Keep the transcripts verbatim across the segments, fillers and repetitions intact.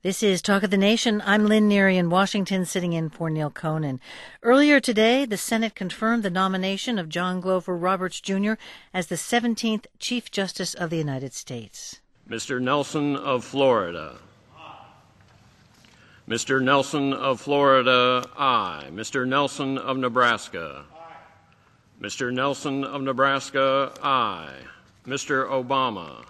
This is Talk of the Nation. I'm Lynn Neary in Washington, sitting in for Neil Conan. Earlier today, the Senate confirmed the nomination of John Glover Roberts, Junior as the seventeenth Chief Justice of the United States. Mister Nelson of Florida. Mister Nelson of Florida, aye. Mister Nelson of Nebraska. Aye. Mister Nelson of Nebraska, aye. Mister Obama.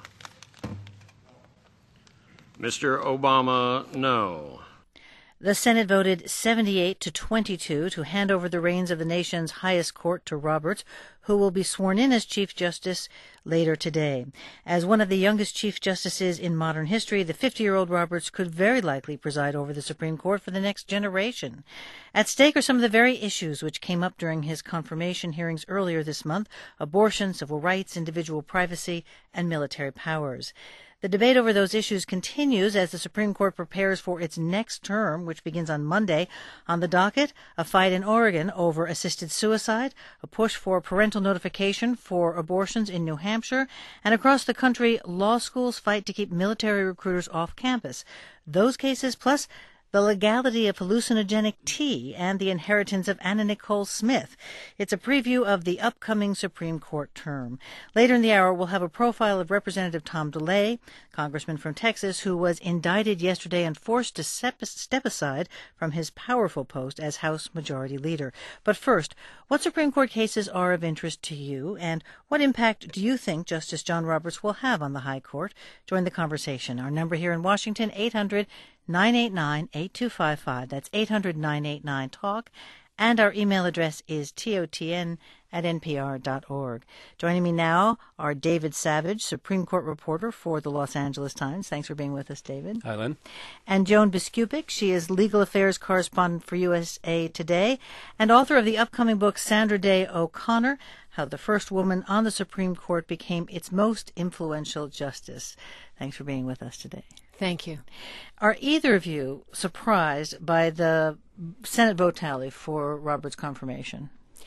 Mister Obama, no. The Senate voted seventy-eight to twenty-two to hand over the reins of the nation's highest court to Roberts, who will be sworn in as Chief Justice later today. As one of the youngest Chief Justices in modern history, the fifty-year-old Roberts could very likely preside over the Supreme Court for the next generation. At stake are some of the very issues which came up during his confirmation hearings earlier this month: abortion, civil rights, individual privacy, and military powers. The debate over those issues continues as the Supreme Court prepares for its next term, which begins on Monday. On the docket, a fight in Oregon over assisted suicide, a push for parental notification for abortions in New Hampshire, and across the country, law schools fight to keep military recruiters off campus. Those cases, plus the legality of hallucinogenic tea and the inheritance of Anna Nicole Smith. It's a preview of the upcoming Supreme Court term. Later in the hour, we'll have a profile of Representative Tom DeLay, congressman from Texas, who was indicted yesterday and forced to step aside from his powerful post as House Majority Leader. But first, what Supreme Court cases are of interest to you, and what impact do you think Justice John Roberts will have on the High Court? Join the conversation. Our number here in Washington, eight hundred nine eight nine eight two five five. That's eight hundred nine eight nine talk. And our email address is totn at npr dot org. Joining me now are David Savage, Supreme Court reporter for the Los Angeles Times. Thanks for being with us, David. Hi, Lynn. And Joan Biskupic. She is legal affairs correspondent for U S A Today and author of the upcoming book Sandra Day O'Connor, How the First Woman on the Supreme Court Became Its Most Influential Justice. Thanks for being with us today. Thank you. Are either of you surprised by the Senate vote tally for Roberts' confirmation?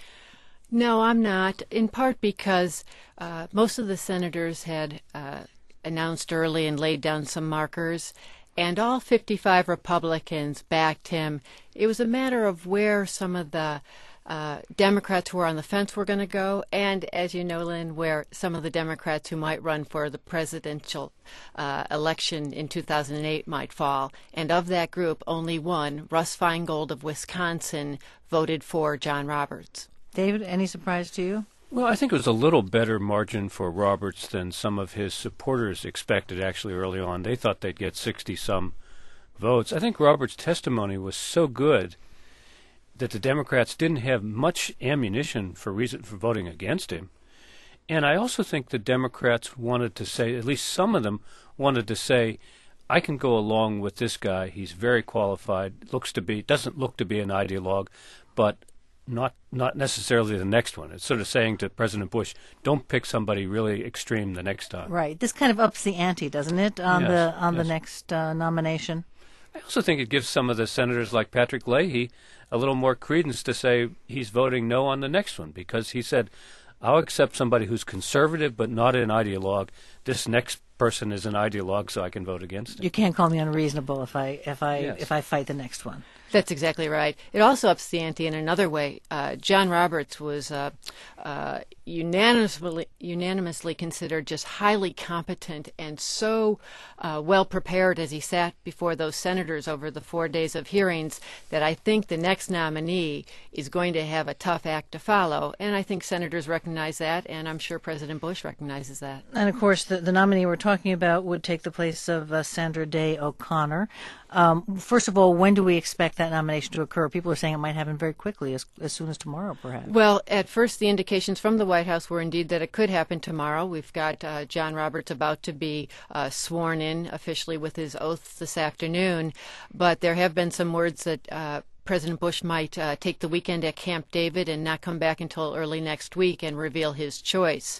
No, I'm not, in part because uh, most of the senators had uh, announced early and laid down some markers, and all fifty-five Republicans backed him. It was a matter of where some of the Uh, Democrats who were on the fence were going to go, and as you know, Lynn, where some of the Democrats who might run for the presidential uh, election in two thousand eight might fall. And of that group, only one, Russ Feingold of Wisconsin, voted for John Roberts. David, any surprise to you? Well, I think it was a little better margin for Roberts than some of his supporters expected actually early on. They thought they'd get sixty-some votes. I think Roberts' testimony was so good that the Democrats didn't have much ammunition for reason for voting against him. And I also think the Democrats wanted to say, at least some of them wanted to say, I can go along with this guy. He's very qualified, looks to be, doesn't look to be an ideologue, but not not necessarily the next one. It's sort of saying to President Bush, don't pick somebody really extreme the next time. Right. This kind of ups the ante, doesn't it, on yes, the on yes. the next uh, nomination? I also think it gives some of the senators like Patrick Leahy a little more credence to say he's voting no on the next one, because he said, I'll accept somebody who's conservative but not an ideologue. This next person is an ideologue, so I can vote against him. You can't call me unreasonable if I if I Yes. if I fight the next one. That's exactly right. It also ups the ante in another way. Uh, John Roberts was uh, uh, unanimously unanimously considered just highly competent and so uh, well prepared as he sat before those senators over the four days of hearings that I think the next nominee is going to have a tough act to follow. And I think senators recognize that, and I'm sure President Bush recognizes that. And of course, the, the nominee we're talking about would take the place of uh, Sandra Day O'Connor. Um, first of all, when do we expect that nomination to occur? People are saying it might happen very quickly, as, as soon as tomorrow, perhaps. Well, at first, the indications from the White House were indeed that it could happen tomorrow. We've got uh, John Roberts about to be uh, sworn in officially with his oath this afternoon, but there have been some words that uh, President Bush might uh, take the weekend at Camp David and not come back until early next week and reveal his choice.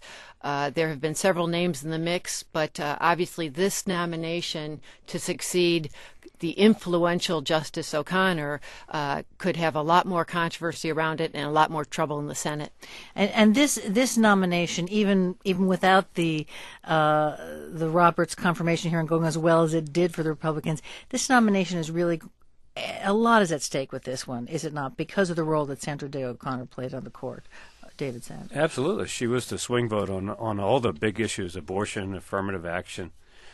Uh, there have been several names in the mix, but uh, obviously this nomination to succeed the influential Justice O'Connor uh, could have a lot more controversy around it and a lot more trouble in the Senate. And, and this this nomination, even even without the uh, the Roberts confirmation hearing going as well as it did for the Republicans, this nomination is really a lot is at stake with this one, is it not? Because of the role that Sandra Day O'Connor played on the court. David Sanders. Absolutely, she was the swing vote on on all the big issues: abortion, affirmative action.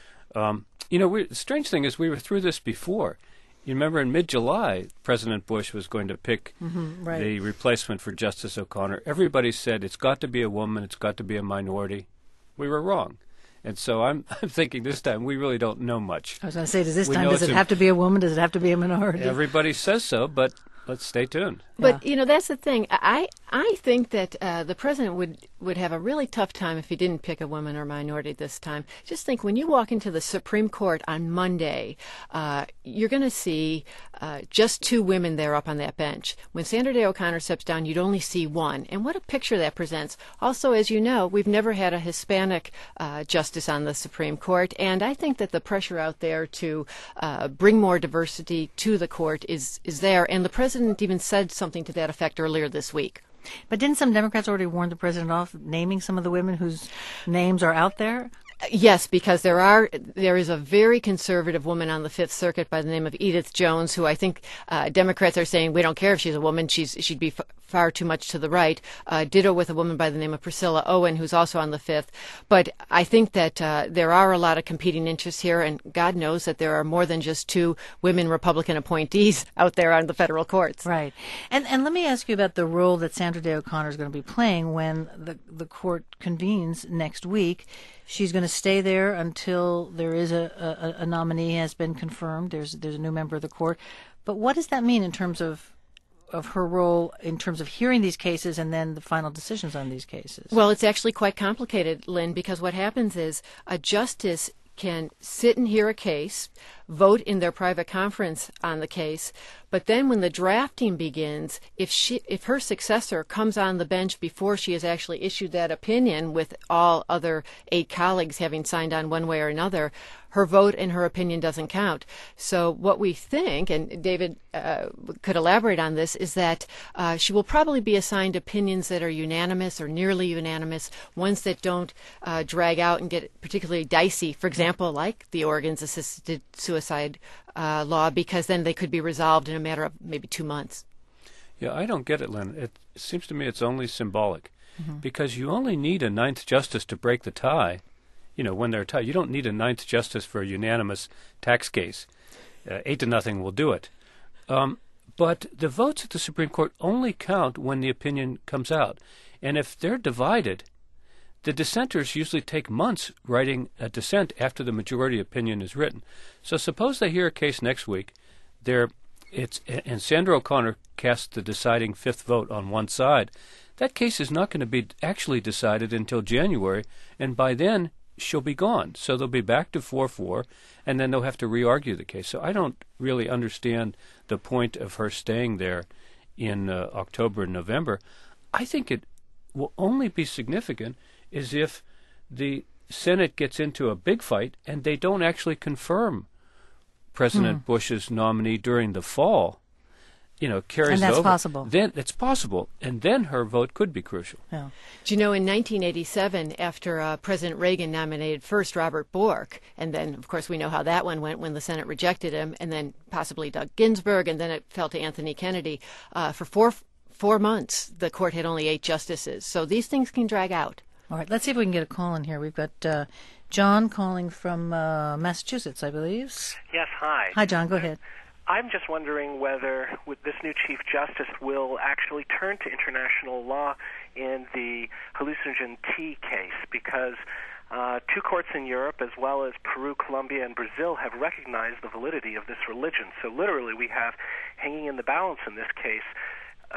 Um, you know, we, the strange thing is we were through this before. You remember in mid-July, President Bush was going to pick mm-hmm, right. the replacement for Justice O'Connor. Everybody said it's got to be a woman, it's got to be a minority. We were wrong. And so I'm I'm thinking this time we really don't know much. I was going to say, does this we time, does it have to be a woman? Does it have to be a minority? Everybody says so, but let's stay tuned. But, yeah. you know, that's the thing. I I think that uh, the president would, would have a really tough time if he didn't pick a woman or minority this time. Just think, when you walk into the Supreme Court on Monday, uh, you're going to see uh, just two women there up on that bench. When Sandra Day O'Connor steps down, you'd only see one. And what a picture that presents. Also, as you know, we've never had a Hispanic uh, justice on the Supreme Court. And I think that the pressure out there to uh, bring more diversity to the court is, is there. And the president even said something to that effect earlier this week. But didn't some Democrats already warn the president off naming some of the women whose names are out there? Yes, because there are there is a very conservative woman on the Fifth Circuit by the name of Edith Jones, who I think uh, Democrats are saying we don't care if she's a woman, she's she'd be f- far too much to the right. Uh, ditto with a woman by the name of Priscilla Owen, who's also on the Fifth. But I think that uh, there are a lot of competing interests here, and God knows that there are more than just two women Republican appointees out there on the federal courts. Right. And and let me ask you about the role that Sandra Day O'Connor is going to be playing when the the court convenes next week. She's going to stay there until there is a, a, a nominee has been confirmed. There's there's a new member of the court. But what does that mean in terms of of her role in terms of hearing these cases and then the final decisions on these cases? Well, it's actually quite complicated, Lynn, because what happens is a justice can sit and hear a case, vote in their private conference on the case, but then when the drafting begins, if she, if her successor comes on the bench before she has actually issued that opinion, with all other eight colleagues having signed on one way or another, her vote and her opinion doesn't count. So what we think, and David uh, could elaborate on this, is that uh, she will probably be assigned opinions that are unanimous or nearly unanimous, ones that don't uh, drag out and get particularly dicey, for example, like the Oregon's assisted suicide uh, law, because then they could be resolved in a matter of maybe two months. Yeah, I don't get it, Lynn. It seems to me it's only symbolic, mm-hmm. because you only need a ninth justice to break the tie. You know, when they're tied, you don't need a ninth justice for a unanimous tax case. Uh, eight to nothing will do it. Um, but the votes at the Supreme Court only count when the opinion comes out. And if they're divided, the dissenters usually take months writing a dissent after the majority opinion is written. So suppose they hear a case next week, they're, it's, and Sandra O'Connor casts the deciding fifth vote on one side. That case is not going to be actually decided until January, and by then she'll be gone. So they'll be back to four four, and then they'll have to re-argue the case. So I don't really understand the point of her staying there in uh, October and November. I think it will only be significant is if the Senate gets into a big fight and they don't actually confirm President hmm. Bush's nominee during the fall. You know, carries and that's it over. possible. Then it's possible, and then her vote could be crucial. Yeah. Do you know, in nineteen eighty-seven, after uh, President Reagan nominated first Robert Bork, and then, of course, we know how that one went when the Senate rejected him, and then possibly Doug Ginsburg, and then it fell to Anthony Kennedy. Uh, for four four months, the court had only eight justices. So these things can drag out. All right, let's see if we can get a call in here. We've got uh, John calling from uh, Massachusetts, I believe. Yes, hi. Hi, John. Go ahead. I'm just wondering whether with this new Chief Justice will actually turn to international law in the hallucinogen tea case, because uh, two courts in Europe, as well as Peru, Colombia, and Brazil, have recognized the validity of this religion. So literally we have hanging in the balance in this case uh, the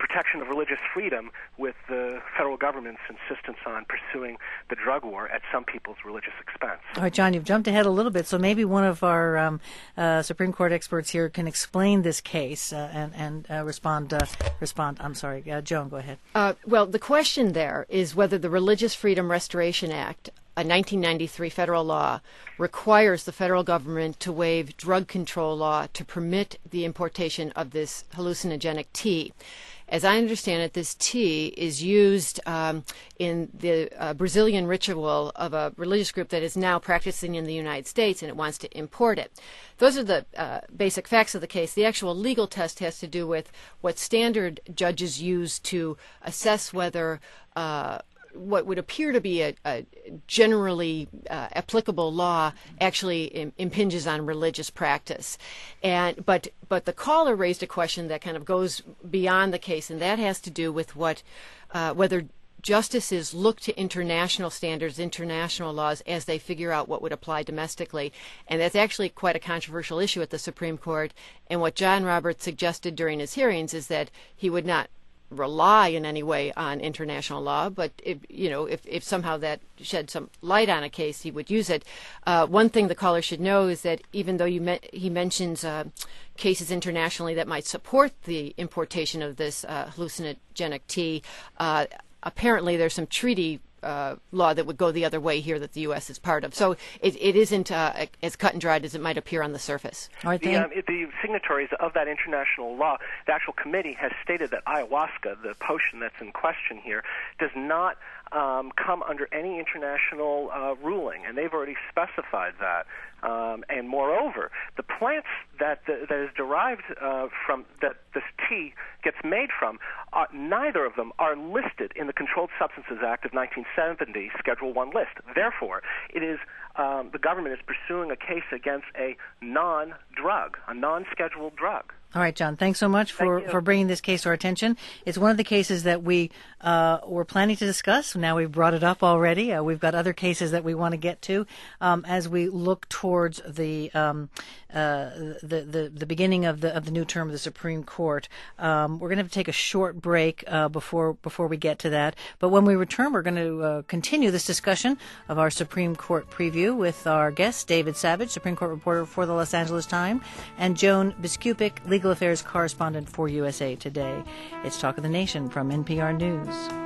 protection of religious freedom with the federal government's insistence on pursuing the drug war at some people's religious expense. All right, John, you've jumped ahead a little bit, so maybe one of our um, uh, Supreme Court experts here can explain this case uh, and, and uh, respond. Uh, respond. I'm sorry, uh, Joan, go ahead. Uh, well, the question there is whether the Religious Freedom Restoration Act, a nineteen ninety-three federal law, requires the federal government to waive drug control law to permit the importation of this hallucinogenic tea. As I understand it, this tea is used um, in the uh, Brazilian ritual of a religious group that is now practicing in the United States, and it wants to import it. Those are the uh, basic facts of the case. The actual legal test has to do with what standard judges use to assess whether uh, what would appear to be a, a generally uh, applicable law actually im- impinges on religious practice. And but but the caller raised a question that kind of goes beyond the case, and that has to do with what uh, whether justices look to international standards, international laws, as they figure out what would apply domestically. And that's actually quite a controversial issue at the Supreme Court. And what John Roberts suggested during his hearings is that he would not rely in any way on international law, but if, you know, if, if somehow that shed some light on a case, he would use it. Uh, one thing the caller should know is that even though you me- he mentions uh, cases internationally that might support the importation of this uh, hallucinogenic tea, uh, apparently there's some treaty Uh, law that would go the other way here that the U S is part of. So it, it isn't uh, as cut and dried as it might appear on the surface. All right, the, um, the signatories of that international law, the actual committee has stated that ayahuasca, the potion that's in question here, does not um, come under any international uh, ruling, and they've already specified that. Um, and moreover, the plants that the, that is derived uh, from that this tea gets made from, uh, neither of them are listed in the Controlled Substances Act of nineteen seventy Schedule One list. Therefore, it is um, the government is pursuing a case against a non-drug, a non-scheduled drug. All right, John, thanks so much for, for bringing this case to our attention. It's one of the cases that we uh, were planning to discuss. Now we've brought it up already. Uh, we've got other cases that we want to get to um, as we look towards the, um, uh, the the the beginning of the of the new term of the Supreme Court. Um, we're going to have to take a short break uh, before before we get to that. But when we return, we're going to uh, continue this discussion of our Supreme Court preview with our guest, David Savage, Supreme Court reporter for the Los Angeles Times, and Joan Biskupic, legal affairs correspondent for U S A Today. It's Talk of the Nation from N P R News.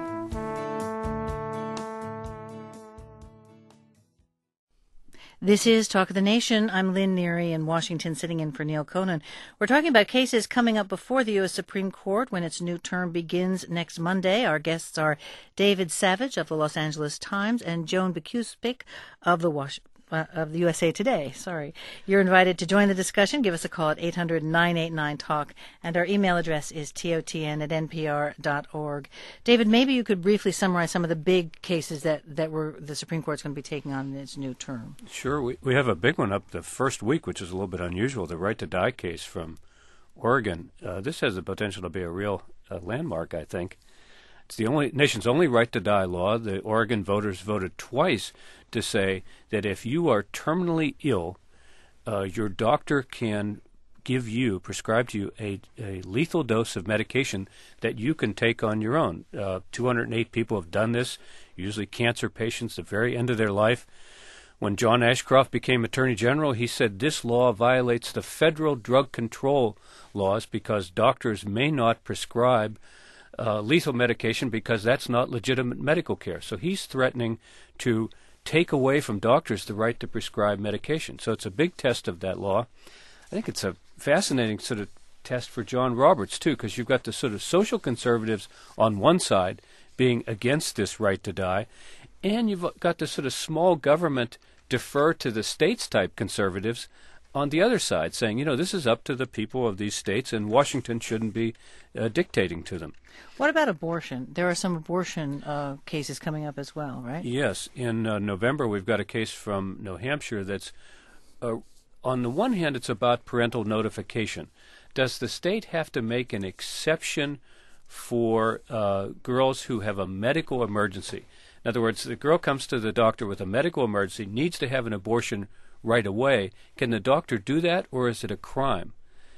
This is Talk of the Nation. I'm Lynn Neary in Washington, sitting in for Neil Conan. We're talking about cases coming up before the U S Supreme Court when its new term begins next Monday. Our guests are David Savage of the Los Angeles Times and Joan Biskupic of the Washington. Uh, of the U S A Today. Sorry. You're invited to join the discussion. Give us a call at eight hundred, nine eight nine, talk, and our email address is totn at n p r dot org. David, maybe you could briefly summarize some of the big cases that, that we're, the Supreme Court's going to be taking on in its new term. Sure. We, we have a big one up the first week, which is a little bit unusual, the right to die case from Oregon. Uh, this has the potential to be a real uh, landmark, I think. It's the only nation's only right to die law. The Oregon voters voted twice to say that if you are terminally ill, uh, your doctor can give you, prescribe to you, a, a lethal dose of medication that you can take on your own. Uh, two hundred eight people have done this, usually cancer patients at the very end of their life. When John Ashcroft became Attorney General, he said this law violates the federal drug control laws because doctors may not prescribe Uh, lethal medication because that's not legitimate medical care. So he's threatening to take away from doctors the right to prescribe medication. So it's a big test of that law. I think it's a fascinating sort of test for John Roberts, too, because you've got the sort of social conservatives on one side being against this right to die, and you've got the sort of small government defer to the states type conservatives on the other side, saying, you know, this is up to the people of these states, and Washington shouldn't be uh, dictating to them. What about abortion? There are some abortion uh, cases coming up as well, right? Yes. In uh, November, we've got a case from New Hampshire that's, uh, on the one hand, it's about parental notification. Does the state have to make an exception for uh, girls who have a medical emergency? In other words, the girl comes to the doctor with a medical emergency, needs to have an abortion right away. Can the doctor do that, or is it a crime?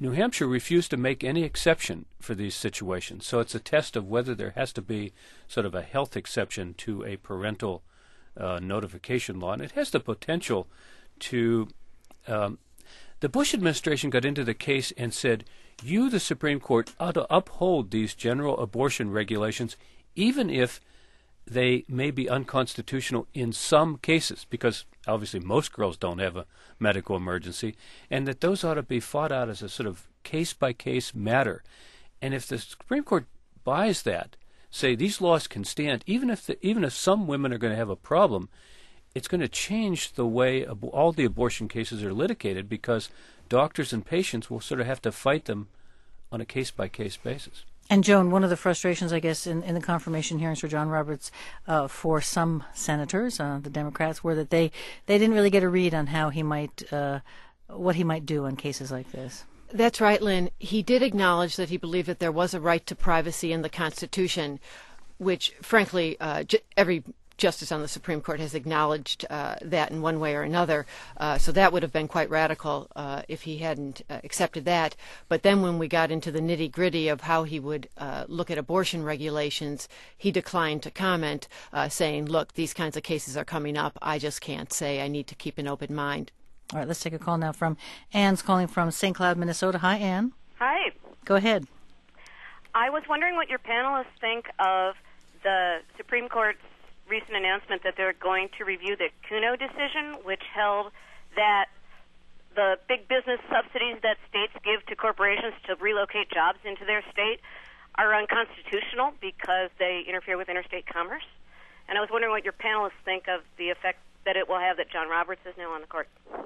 New Hampshire refused to make any exception for these situations. So it's a test of whether there has to be sort of a health exception to a parental uh, notification law. And it has the potential to... Um, the Bush administration got into the case and said, you, the Supreme Court, ought to uphold these general abortion regulations, even if they may be unconstitutional in some cases, because obviously most girls don't have a medical emergency, and that those ought to be fought out as a sort of case-by-case matter. And if the Supreme Court buys that, say these laws can stand, even if the, even if some women are going to have a problem, it's going to change the way ab- all the abortion cases are litigated, because doctors and patients will sort of have to fight them on a case-by-case basis. And Joan, one of the frustrations, I guess, in, in the confirmation hearings for John Roberts uh, for some senators, uh, the Democrats, were that they, they didn't really get a read on how he might, uh, what he might do on cases like this. That's right, Lynn. He did acknowledge that he believed that there was a right to privacy in the Constitution, which, frankly, uh, j- every justice on the Supreme Court has acknowledged uh, that in one way or another. Uh, so that would have been quite radical uh, if he hadn't uh, accepted that. But then when we got into the nitty-gritty of how he would uh, look at abortion regulations, he declined to comment, uh, saying, look, these kinds of cases are coming up. I just can't say. I need to keep an open mind. All right, let's take a call now from Anne's calling from Saint Cloud, Minnesota. Hi, Anne. Hi. Go ahead. I was wondering what your panelists think of the Supreme Court's recent announcement that they're going to review the Cuno decision, which held that the big business subsidies that states give to corporations to relocate jobs into their state are unconstitutional because they interfere with interstate commerce. And I was wondering what your panelists think of the effect that it will have that John Roberts is now on the court.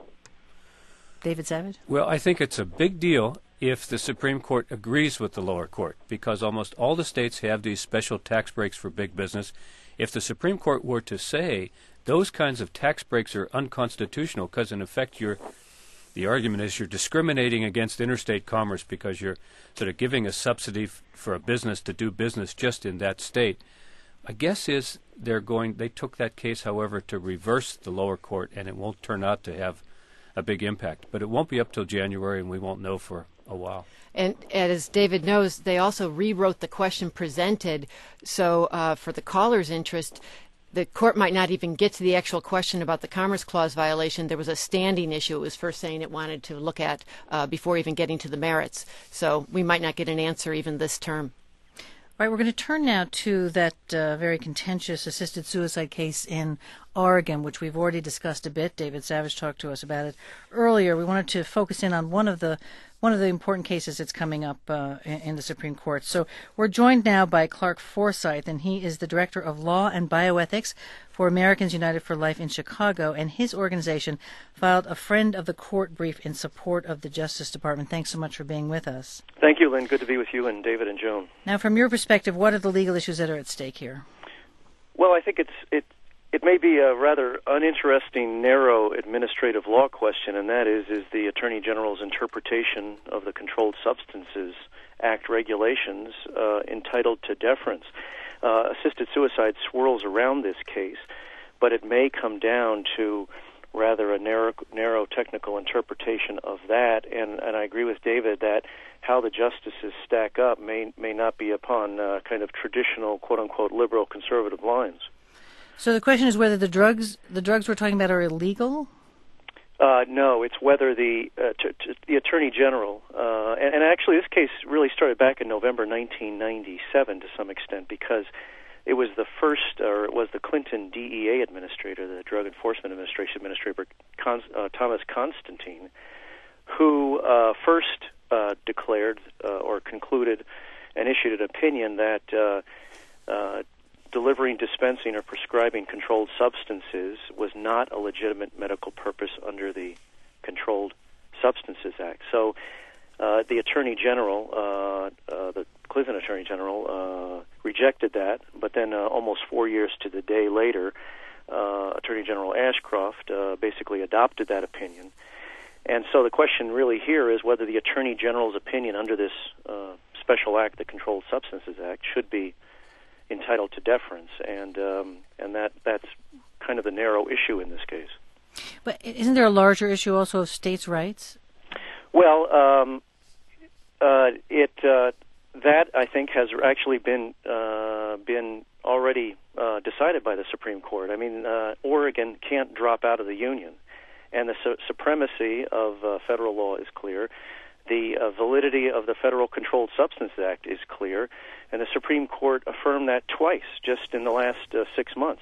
David Savage? Well, I think it's a big deal if the Supreme Court agrees with the lower court, because almost all the states have these special tax breaks for big business. If the Supreme Court were to say those kinds of tax breaks are unconstitutional because, in effect, you're, the argument is you're discriminating against interstate commerce because you're sort of giving a subsidy f- for a business to do business just in that state. My guess is they're going. They took that case, however, to reverse the lower court, and it won't turn out to have a big impact. But it won't be up till January, and we won't know for a while. And, and as David knows, they also rewrote the question presented. So uh, for the caller's interest, the court might not even get to the actual question about the Commerce Clause violation. There was a standing issue it was first saying it wanted to look at uh, before even getting to the merits. So we might not get an answer even this term. All right, we're going to turn now to that uh, very contentious assisted suicide case in Oregon, which we've already discussed a bit. David Savage talked to us about it earlier. We wanted to focus in on one of the one of the important cases that's coming up uh, in, in the Supreme Court. So we're joined now by Clark Forsyth, and he is the Director of Law and Bioethics for Americans United for Life in Chicago, and his organization filed a Friend of the Court brief in support of the Justice Department. Thanks so much for being with us. Thank you, Lynn. Good to be with you and David and Joan. Now, from your perspective, what are the legal issues that are at stake here? Well, I think it's it it may be a rather uninteresting, narrow administrative law question, and that is is the Attorney General's interpretation of the Controlled Substances Act regulations uh, entitled to deference. Uh, assisted suicide swirls around this case, but it may come down to rather a narrow, narrow technical interpretation of that, and, and I agree with David that how the justices stack up may may not be upon uh, kind of traditional, quote-unquote, liberal conservative lines. So the question is whether the drugs the drugs we're talking about are illegal? Uh, no, it's whether the uh, t- t- the Attorney General, uh, and, and actually this case really started back in November nineteen ninety-seven to some extent, because it was the first, or it was the Clinton D E A administrator, the Drug Enforcement Administration Administrator, Con- uh, Thomas Constantine, who uh, first uh, declared uh, or concluded and issued an opinion that uh, uh, delivering, dispensing, or prescribing controlled substances was not a legitimate medical purpose under the Controlled Substances Act. So uh, the Attorney General, uh, uh, the Clinton Attorney General, uh, rejected that, but then uh, almost four years to the day later, uh, Attorney General Ashcroft uh, basically adopted that opinion. And so the question really here is whether the Attorney General's opinion under this uh, special act, the Controlled Substances Act, should be entitled to deference, and um, and that that's kind of the narrow issue in this case. But isn't there a larger issue also of states' rights? Well, um, Uh, it uh, that I think has actually been uh, been already uh, decided by the Supreme Court. I mean, uh, Oregon can't drop out of the Union, and the su- supremacy of uh, federal law is clear. The uh, validity of the Federal Controlled Substances Act is clear, and the Supreme Court affirmed that twice just in the last uh, six months.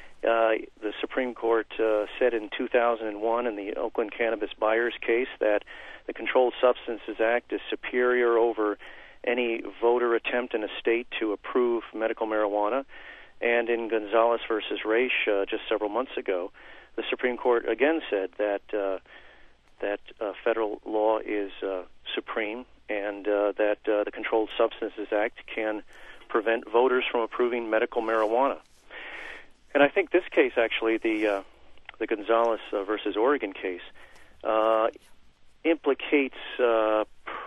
Uh, the Supreme Court uh, said in two thousand one in the Oakland Cannabis Buyers case that the Controlled Substances Act is superior over any voter attempt in a state to approve medical marijuana. And in Gonzalez versus Raich uh, just several months ago, the Supreme Court again said that uh, that uh, federal law is uh, supreme and uh, that uh, the Controlled Substances Act can prevent voters from approving medical marijuana. And I think this case, actually, the uh, the Gonzalez uh, versus Oregon case, uh, implicates uh,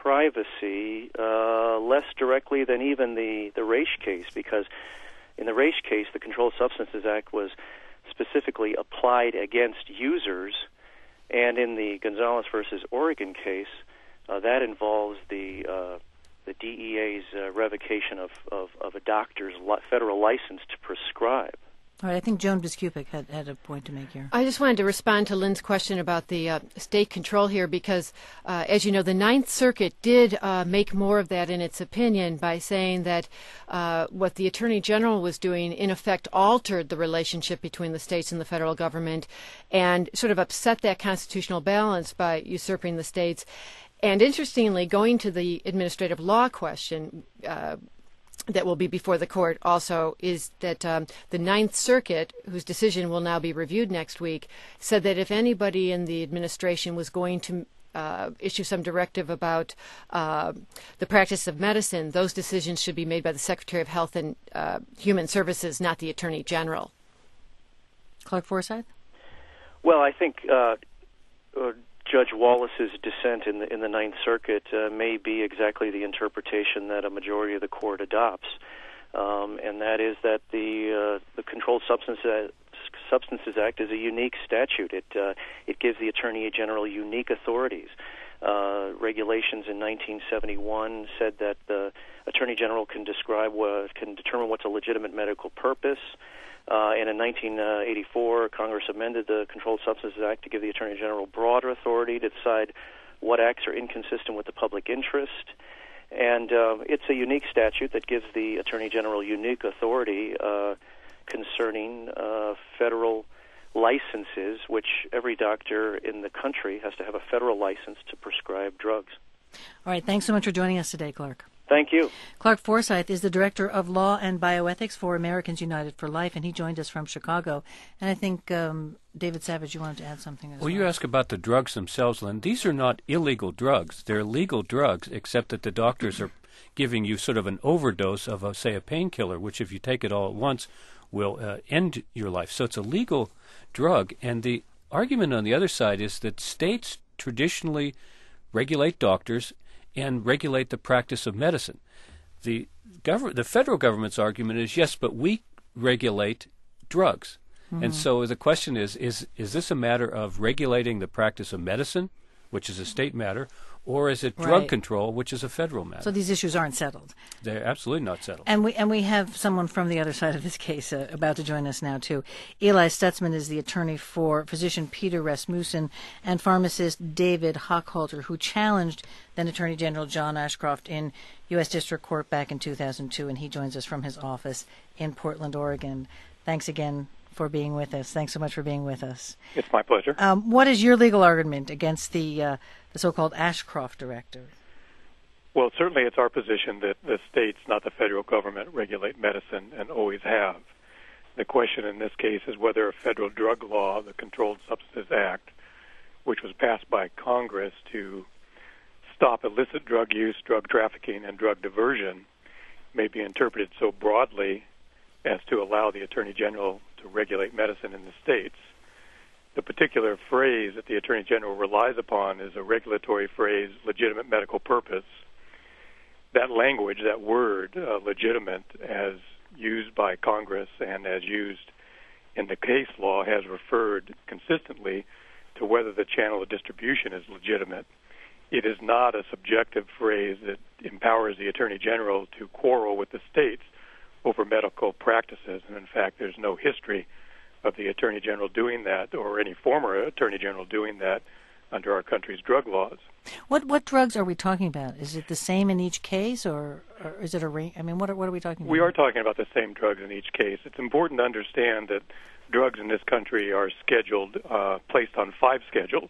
privacy uh, less directly than even the, the Raich case, because in the Raich case, the Controlled Substances Act was specifically applied against users, and in the Gonzalez versus Oregon case, uh, that involves the uh, the D E A's uh, revocation of, of, of a doctor's li- federal license to prescribe. All right, I think Joan Biskupik had, had a point to make here. I just wanted to respond to Lynn's question about the uh, state control here because, uh, as you know, the Ninth Circuit did uh, make more of that in its opinion by saying that uh, what the Attorney General was doing, in effect, altered the relationship between the states and the federal government and sort of upset that constitutional balance by usurping the states. And interestingly, going to the administrative law question, uh, that will be before the court also is that um, the Ninth Circuit, whose decision will now be reviewed next week, said that if anybody in the administration was going to uh, issue some directive about uh, the practice of medicine, those decisions should be made by the Secretary of Health and uh, Human Services, not the Attorney General. Clark Forsythe? Well, I think uh, uh, Judge Wallace's dissent in the in the Ninth Circuit uh, may be exactly the interpretation that a majority of the court adopts, um, and that is that the uh, the Controlled Substances Substances Act is a unique statute. It uh, it gives the Attorney General unique authorities. Uh, regulations in nineteen seventy-one said that the Attorney General can describe what can determine what's a legitimate medical purpose. Uh, and in nineteen eighty-four, Congress amended the Controlled Substances Act to give the Attorney General broader authority to decide what acts are inconsistent with the public interest. And uh, it's a unique statute that gives the Attorney General unique authority uh, concerning uh, federal licenses, which every doctor in the country has to have a federal license to prescribe drugs. All right, thanks so much for joining us today, Clark. Thank you. Clark Forsythe is the Director of Law and Bioethics for Americans United for Life, and he joined us from Chicago. And I think, um, David Savage, you wanted to add something as well. Well, you ask about the drugs themselves, Lynn. These are not illegal drugs. They're legal drugs, except that the doctors are giving you sort of an overdose of, a, say, a painkiller, which if you take it all at once will uh, end your life. So it's a legal drug. And the argument on the other side is that states traditionally regulate doctors and regulate the practice of medicine. The government, the federal government's argument is, yes, but we regulate drugs. Mm-hmm. And so the question is, is, is this a matter of regulating the practice of medicine, which is a state matter, or is it drug right. control, which is a federal matter? So these issues aren't settled. They're absolutely not settled. And we and we have someone from the other side of this case uh, about to join us now, too. Eli Stutzman is the attorney for physician Peter Rasmussen and pharmacist David Hochhalter, who challenged then Attorney General John Ashcroft in U S District Court back in two thousand two, and he joins us from his office in Portland, Oregon. Thanks again for being with us. Thanks so much for being with us. It's my pleasure. Um, what is your legal argument against the uh, the so-called Ashcroft Directive? Well, certainly it's our position that the states, not the federal government, regulate medicine and always have. The question in this case is whether a federal drug law, the Controlled Substances Act, which was passed by Congress to stop illicit drug use, drug trafficking, and drug diversion, may be interpreted so broadly as to allow the Attorney General to regulate medicine in the states. The particular phrase that the Attorney General relies upon is a regulatory phrase, legitimate medical purpose. That language, that word, uh, legitimate, as used by Congress and as used in the case law, has referred consistently to whether the channel of distribution is legitimate. it is not a subjective phrase that empowers the Attorney General to quarrel with the states over medical practices. And in fact, there's no history of the Attorney General doing that or any former Attorney General doing that under our country's drug laws. What what drugs are we talking about? Is it the same in each case, or, or is it a range? I mean, what are, what are we talking about? We are talking about the same drugs in each case. It's important to understand that drugs in this country are scheduled, uh, placed on five schedules,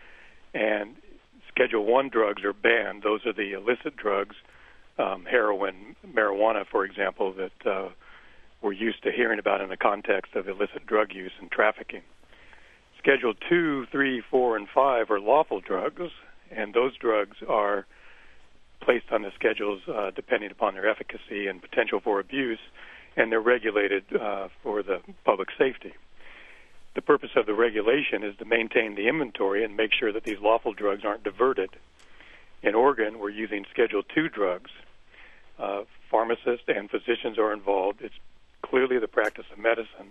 and Schedule One drugs are banned. Those are the illicit drugs, um, heroin, marijuana, for example, that uh, we're used to hearing about in the context of illicit drug use and trafficking. Schedule Two, Three, Four, and Five are lawful drugs, and those drugs are placed on the schedules uh, depending upon their efficacy and potential for abuse, and they're regulated uh, for the public safety. The purpose of the regulation is to maintain the inventory and make sure that these lawful drugs aren't diverted. In Oregon, we're using Schedule Two drugs. Uh, pharmacists and physicians are involved. It's clearly the practice of medicine.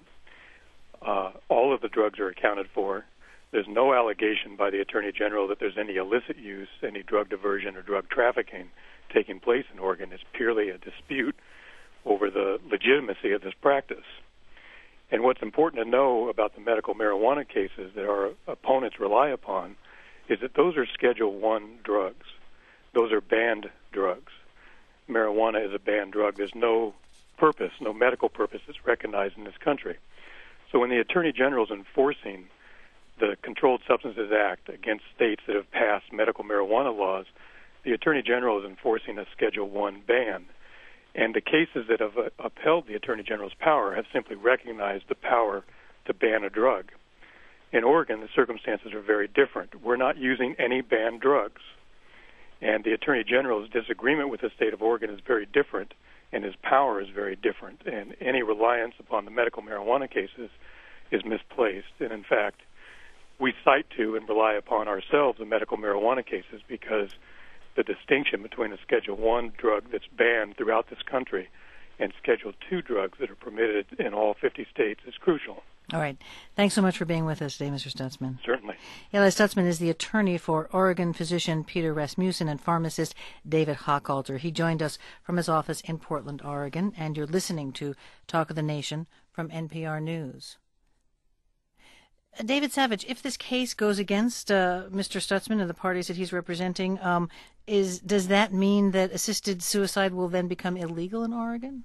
Uh, all of the drugs are accounted for. There's no allegation by the Attorney General that there's any illicit use, any drug diversion or drug trafficking taking place in Oregon. It's purely a dispute over the legitimacy of this practice. And what's important to know about the medical marijuana cases that our opponents rely upon is that those are Schedule One drugs. Those are banned drugs. Marijuana is a banned drug. There's no purpose, no medical purpose that's recognized in this country. So when the Attorney General is enforcing the Controlled Substances Act against states that have passed medical marijuana laws, the Attorney General is enforcing a Schedule One ban. And the cases that have uh, upheld the Attorney General's power have simply recognized the power to ban a drug. In Oregon, the circumstances are very different. We're not using any banned drugs. And the Attorney General's disagreement with the state of Oregon is very different, and his power is very different. And any reliance upon the medical marijuana cases is misplaced. And in fact, we cite to and rely upon ourselves the medical marijuana cases because the distinction between a Schedule One drug that's banned throughout this country and Schedule Two drugs that are permitted in all fifty states is crucial. All right. Thanks so much for being with us today, Mister Stutzman. Certainly. Eli Stutzman is the attorney for Oregon physician Peter Rasmussen and pharmacist David Hochhalter. He joined us from his office in Portland, Oregon, and you're listening to Talk of the Nation from N P R News. David Savage, if this case goes against uh, Mister Stutzman and the parties that he's representing, um, is does that mean that assisted suicide will then become illegal in Oregon?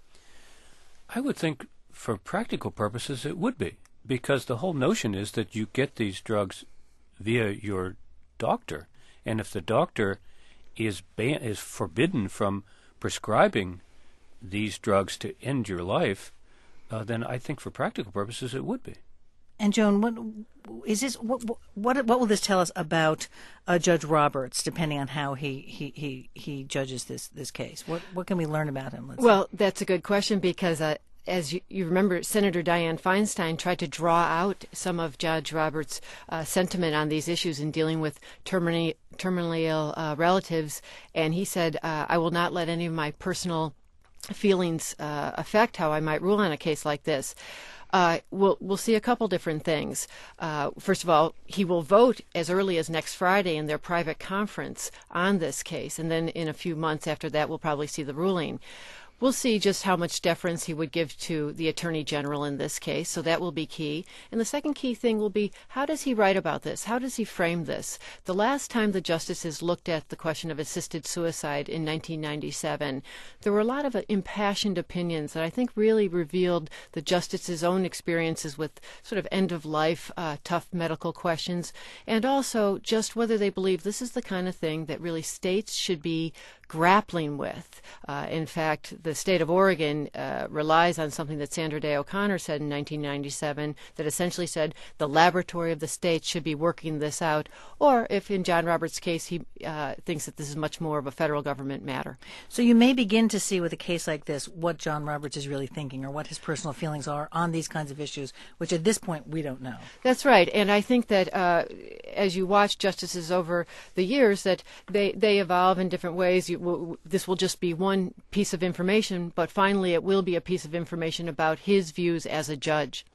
I would think for practical purposes it would be, because the whole notion is that you get these drugs via your doctor, and if the doctor is ban- is forbidden from prescribing these drugs to end your life, uh, then I think for practical purposes it would be. And Joan, what is this? What what, what will this tell us about uh, Judge Roberts, depending on how he, he, he, he judges this this case? What what can we learn about him? Let's well, that's a good question because, uh, as you, you remember, Senator Dianne Feinstein tried to draw out some of Judge Roberts' uh, sentiment on these issues in dealing with terminally terminally ill uh, relatives, and he said, uh, "I will not let any of my personal feelings uh, affect how I might rule on a case like this." Uh, we'll we'll see a couple different things. Uh, first of all, he will vote as early as next Friday in their private conference on this case, and then in a few months after that, we'll probably see the ruling. We'll see just how much deference he would give to the Attorney General in this case, so that will be key. And the second key thing will be, how does he write about this? How does he frame this? The last time the justices looked at the question of assisted suicide in nineteen ninety-seven, there were a lot of impassioned opinions that I think really revealed the justices' own experiences with sort of end-of-life, uh, tough medical questions, and also just whether they believe this is the kind of thing that really states should be grappling with. Uh, in fact, the state of Oregon uh, relies on something that Sandra Day O'Connor said in nineteen ninety-seven that essentially said the laboratory of the state should be working this out, or if in John Roberts' case he uh, thinks that this is much more of a federal government matter. So you may begin to see with a case like this what John Roberts is really thinking or what his personal feelings are on these kinds of issues, which at this point we don't know. That's right, and I think that uh, as you watch justices over the years, that they, they evolve in different ways. You, w- this will just be one piece of information, but finally it will be a piece of information about his views as a judge.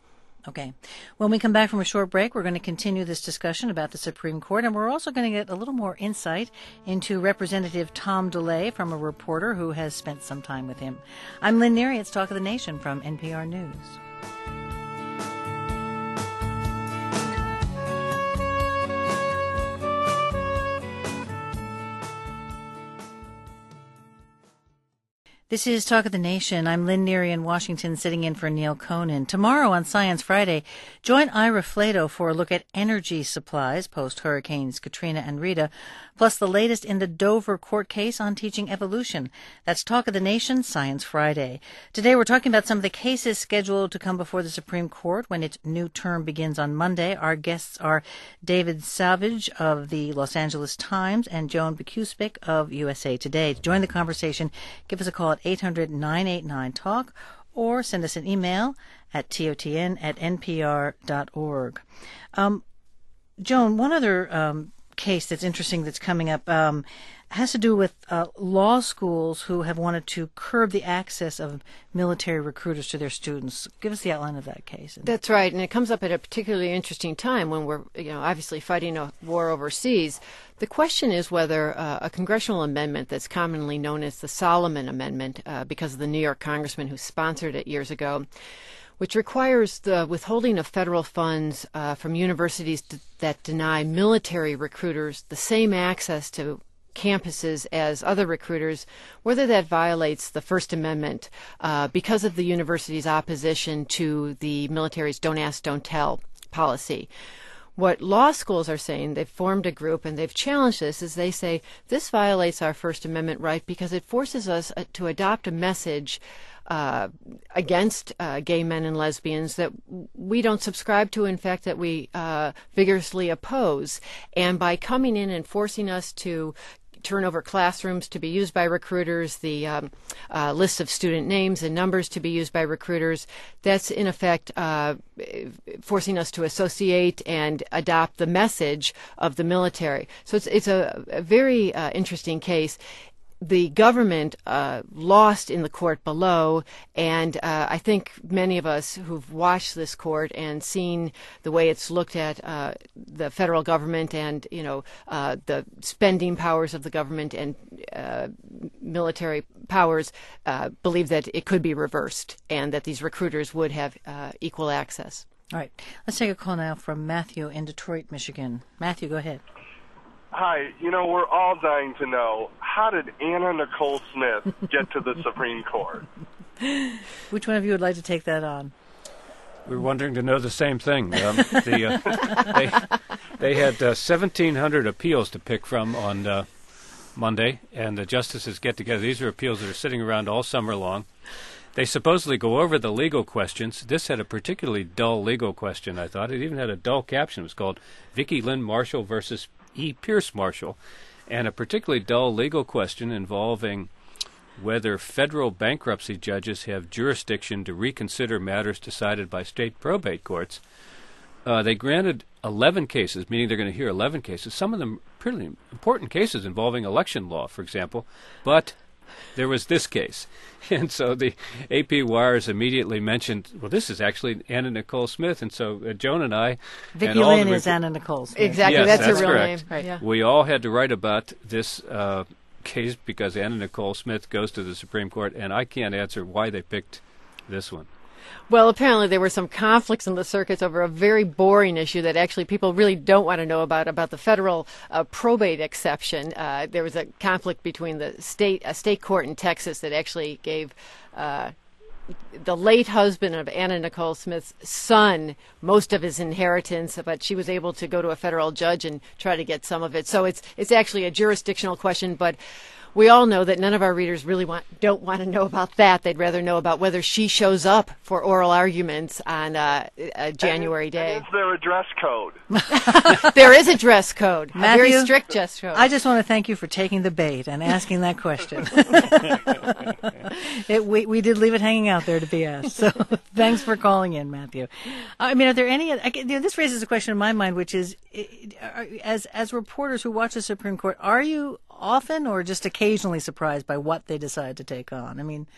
Okay. When we come back from a short break, we're going to continue this discussion about the Supreme Court, and we're also going to get a little more insight into Representative Tom DeLay from a reporter who has spent some time with him. I'm Lynn Neary. It's Talk of the Nation from N P R News. This is Talk of the Nation. I'm Lynn Neary in Washington, sitting in for Neil Conan. Tomorrow on Science Friday, join Ira Flato for a look at energy supplies post-hurricanes Katrina and Rita, plus the latest in the Dover court case on teaching evolution. That's Talk of the Nation, Science Friday. Today we're talking about some of the cases scheduled to come before the Supreme Court when its new term begins on Monday. Our guests are David Savage of the Los Angeles Times and Joan Bekuspic of U S A Today. To join the conversation, give us a call at eight hundred, nine eight nine, talk or send us an email at totn at npr dot org. Um, Joan, one other um, case that's interesting that's coming up um, has to do with uh, law schools who have wanted to curb the access of military recruiters to their students. Give us the outline of that case. That's right, and it comes up at a particularly interesting time when we're, you know, obviously fighting a war overseas. The question is whether uh, a congressional amendment that's commonly known as the Solomon Amendment, uh, because of the New York congressman who sponsored it years ago, which requires the withholding of federal funds uh, from universities d- that deny military recruiters the same access to campuses as other recruiters, whether that violates the First Amendment uh, because of the university's opposition to the military's don't ask, don't tell policy. What law schools are saying, they've formed a group and they've challenged this, is they say this violates our First Amendment right because it forces us to adopt a message uh, against uh, gay men and lesbians that we don't subscribe to, in fact, that we uh, vigorously oppose. And by coming in and forcing us to turn over classrooms to be used by recruiters, the um, uh, list of student names and numbers to be used by recruiters, that's in effect uh, forcing us to associate and adopt the message of the military. So it's, it's a, a very uh, interesting case. The government uh, lost in the court below, and uh, I think many of us who've watched this court and seen the way it's looked at uh, the federal government and, you know, uh, the spending powers of the government and uh, military powers uh, believe that it could be reversed and that these recruiters would have uh, equal access. All right. Let's take a call now from Matthew in Detroit, Michigan. Matthew, go ahead. Hi, you know, we're all dying to know, how did Anna Nicole Smith get to the Supreme Court? Which one of you would like to take that on? We're wondering to know the same thing. Um, the, uh, they, they had uh, seventeen hundred appeals to pick from on uh, Monday, and the justices get together. These are appeals that are sitting around all summer long. They supposedly go over the legal questions. This had a particularly dull legal question, I thought. It even had a dull caption. It was called Vicki Lynn Marshall versus E. Pierce Marshall, and a particularly dull legal question involving whether federal bankruptcy judges have jurisdiction to reconsider matters decided by state probate courts. Uh, they granted eleven cases, meaning they're going to hear eleven cases, some of them pretty important cases involving election law, for example, but there was this case. And so the A P wires immediately mentioned, well, this is actually Anna Nicole Smith. And so uh, Joan and I... Vicki and all Lynn the is Anna Nicole Smith. Exactly, yes, that's, that's her real correct. name. Right. Yeah. We all had to write about this uh, case because Anna Nicole Smith goes to the Supreme Court, and I can't answer why they picked this one. Well, apparently there were some conflicts in the circuits over a very boring issue that actually people really don't want to know about, about the federal uh, probate exception. Uh, there was a conflict between the state, a state court in Texas that actually gave uh, the late husband of Anna Nicole Smith's son most of his inheritance, but she was able to go to a federal judge and try to get some of it. So it's it's actually a jurisdictional question, but we all know that none of our readers really want don't want to know about that. They'd rather know about whether she shows up for oral arguments on uh, uh, January and, day. And is there a dress code? There is a dress code, Matthew, a very strict dress code. I just want to thank you for taking the bait and asking that question. it, we, we did leave it hanging out there to be asked. So thanks for calling in, Matthew. I mean, are there any... I, you know, this raises a question in my mind, which is, as as reporters who watch the Supreme Court, are you often or just occasionally surprised by what they decide to take on? I mean,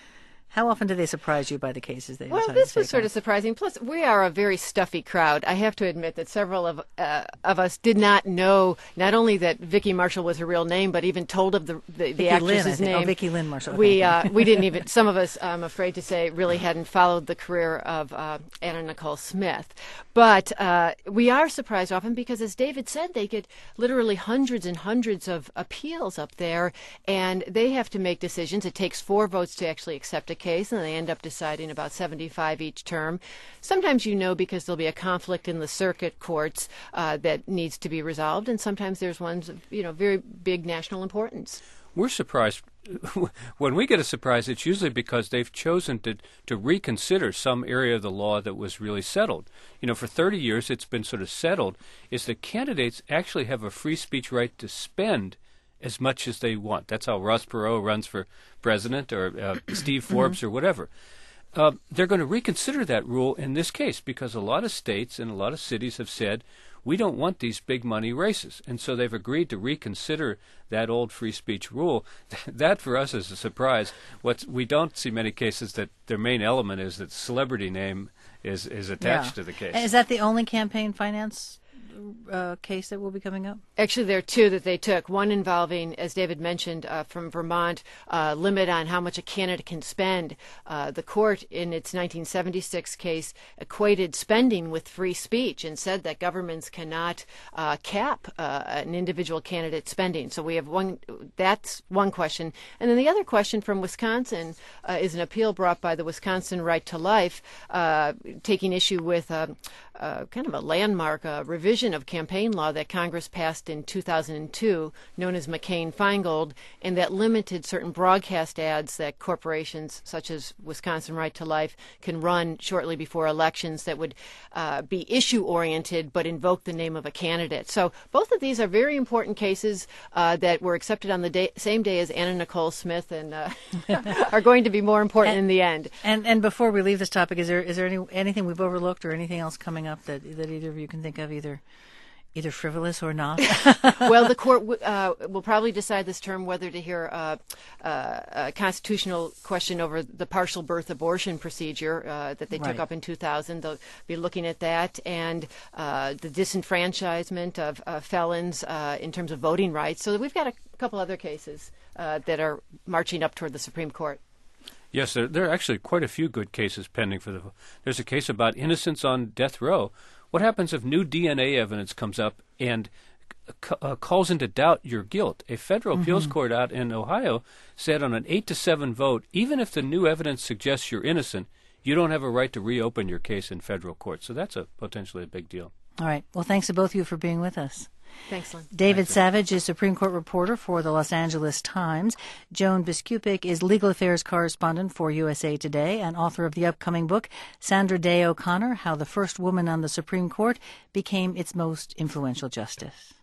How often do they surprise you by the cases they Well, decide this to was take sort on? of surprising. Plus, we are a very stuffy crowd. I have to admit that several of uh, of us did not know not only that Vicki Marshall was her real name, but even told of the the, the Vicki Lynn, I actress's think. name. Oh, Vicki Lynn Marshall. Okay. We uh, we didn't even. Some of us, I'm afraid to say, really hadn't followed the career of uh, Anna Nicole Smith. But uh, we are surprised often because, as David said, they get literally hundreds and hundreds of appeals up there, and they have to make decisions. It takes four votes to actually accept a case, and they end up deciding about seventy-five each term. Sometimes you know because there'll be a conflict in the circuit courts uh, that needs to be resolved, and sometimes there's ones of you know very big national importance. We're surprised. When we get a surprise, it's usually because they've chosen to, to reconsider some area of the law that was really settled. You know, for thirty years, it's been sort of settled, is that candidates actually have a free speech right to spend as much as they want. That's how Ross Perot runs for president, or uh, Steve Forbes, or whatever. Uh, they're going to reconsider that rule in this case because a lot of states and a lot of cities have said, we don't want these big money races. And so they've agreed to reconsider that old free speech rule. That for us is a surprise. What's, we don't see many cases that their main element is that celebrity name is, is attached Yeah. to the case. And is that the only campaign finance uh, case that will be coming up? Actually, there are two that they took. One involving, as David mentioned, uh, from Vermont, uh, limit on how much a candidate can spend. Uh, the court, in its nineteen seventy-six case, equated spending with free speech and said that governments cannot uh, cap uh, an individual candidate's spending. So we have one. That's one question. And then the other question from Wisconsin uh, is an appeal brought by the Wisconsin Right to Life, uh, taking issue with uh, uh, kind of a landmark uh, revision of campaign law that Congress passed in two thousand two, known as McCain-Feingold, and that limited certain broadcast ads that corporations such as Wisconsin Right to Life can run shortly before elections that would uh, be issue-oriented but invoke the name of a candidate. So both of these are very important cases uh, that were accepted on the day, same day as Anna Nicole Smith and uh, are going to be more important and, in the end. And and before we leave this topic, is there is there any anything we've overlooked or anything else coming up that, that either of you can think of, either either frivolous or not? Well, the court w- uh, will probably decide this term whether to hear uh, uh, a constitutional question over the partial birth abortion procedure uh, that they Right. took up in two thousand. They'll be looking at that, and uh, the disenfranchisement of uh, felons uh, in terms of voting rights. So we've got a couple other cases uh, that are marching up toward the Supreme Court. Yes, there, there are actually quite a few good cases pending for the. There's a case about innocence on death row. What happens if new D N A evidence comes up and c- uh, calls into doubt your guilt? A federal mm-hmm. appeals court out in Ohio said on an eight to seven vote, even if the new evidence suggests you're innocent, you don't have a right to reopen your case in federal court. So that's a potentially a big deal. All right. Well, thanks to both of you for being with us. Thanks, Lynn. David Thanks, Savage is Supreme Court reporter for the Los Angeles Times. Joan Biskupic is legal affairs correspondent for U S A Today and author of the upcoming book, Sandra Day O'Connor, How the First Woman on the Supreme Court Became Its Most Influential Justice.